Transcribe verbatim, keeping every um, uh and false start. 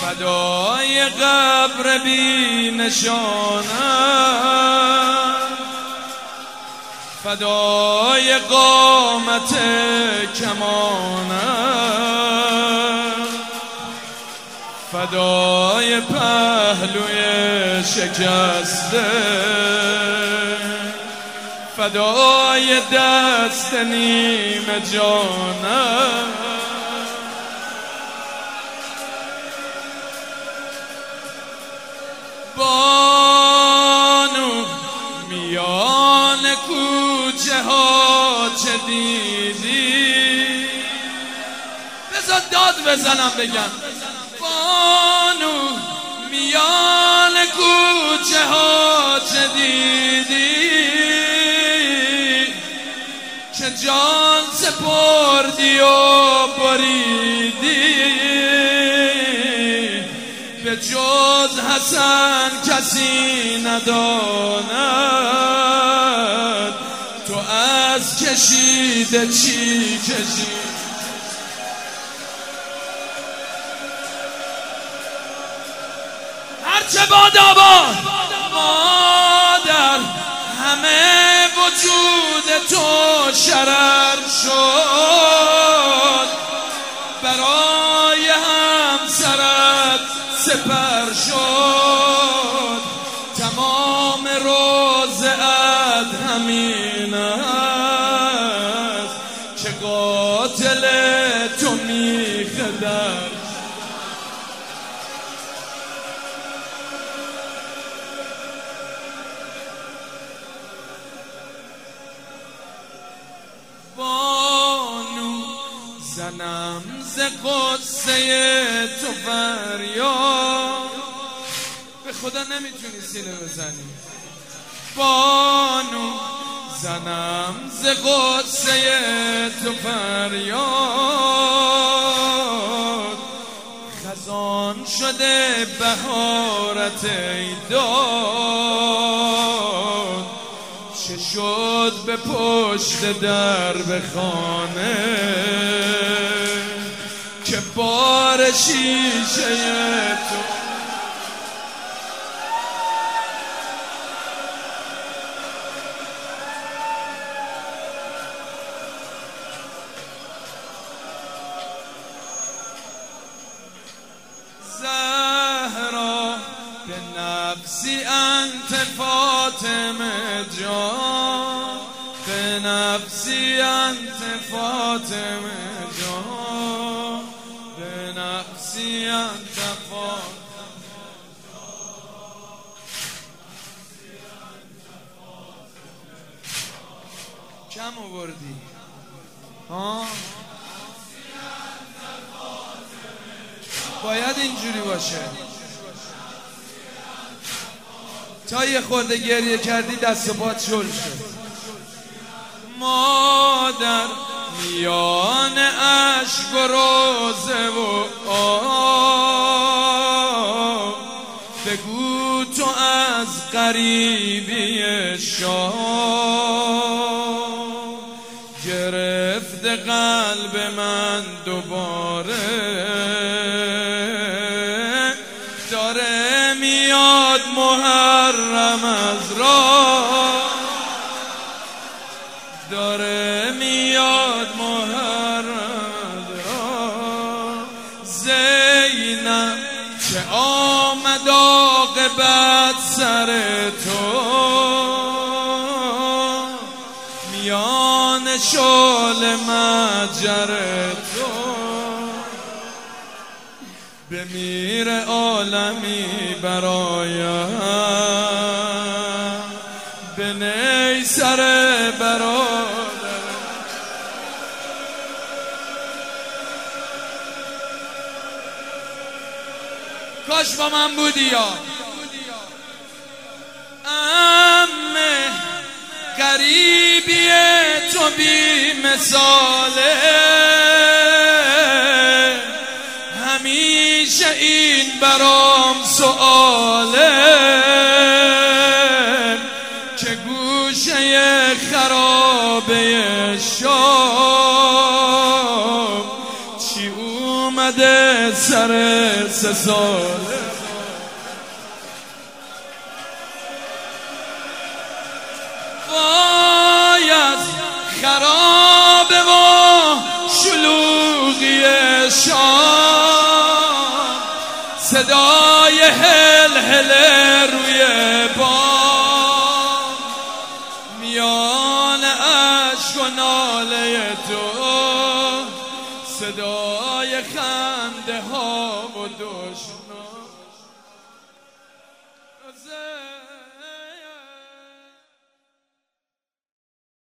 فدای قبر بی نشانم، فدای قامت کمانم، فدای پهلوی شکسته، فدای دست نیمه جانم. بانو میان کوچه ها چه دیدی؟ بذار داد بزنم بگم. بانو میان کوچه ها چه دیدی که جان سپردی و بریدی؟ به جز حسن کسی نداند تو از کشیده چی کشید. هرچه باد آباد مادر همه وجود تو شرر شد، برای همسرت سپر شد. تمام روزت همین است که قاتل تو میخدر. بانو زنم ز قصه تو فریاد، به خدا نمیتونی سینه بزنی. بانو زنم ز قصه تو فریاد، خزان شده بهارت ای داد. چه شد به پشت در به خانه که بار شیشه تو زهرا به نفسی انت فاطمه جان، به نفسی انت فاطمه جان، به نفسی انت فاطمه جان. کم آوردی ها؟ باید اینجوری باشه. تا یه خورده گریه کردی دست و پات شل شد. مادر میان اشک و روزه و آه، بگو تو از غریبی شاه گرفته قلب من دوباره. داره میاد محرم از راه، داره میاد محرم از راه. زینب که آمد عاقبت سر تو، میان شعله مجر تو. بمیر عالمی برایم، به نی سر برادر. کاش با من بودی یا امه. غریبی تو بی مثاله، همیشه این برام سؤاله که گوشه خرابه شام چی اومد اومده سر سه ساله وای از خرابه و شلوغی شام صدای هل هل روی بام میان عشق و ناله تو صدای خنده ها و دشمن